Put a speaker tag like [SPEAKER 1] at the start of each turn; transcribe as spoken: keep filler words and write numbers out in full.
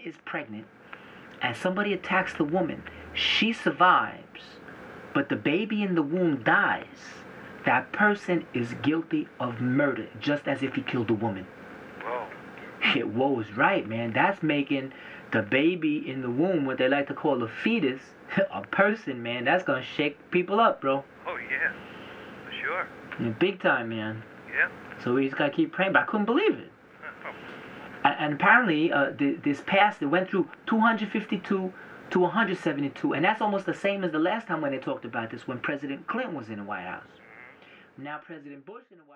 [SPEAKER 1] is pregnant and somebody attacks the woman, she survives, but the baby in the womb dies, that person is guilty of murder, just as if he killed the woman.
[SPEAKER 2] Whoa.
[SPEAKER 1] Yeah, whoa is right, man. That's making the baby in the womb, what they like to call a fetus, a person, man. That's gonna shake people up, bro.
[SPEAKER 2] Oh, yeah. For sure.
[SPEAKER 1] Yeah, big time, man.
[SPEAKER 2] Yeah.
[SPEAKER 1] So we just gotta keep praying, but I couldn't believe it. And, and apparently, uh, th- this past, it went through two hundred fifty-two to one hundred seventy-two, and that's almost the same as the last time when they talked about this, when President Clinton was in the White House. Now President Bush in the White House.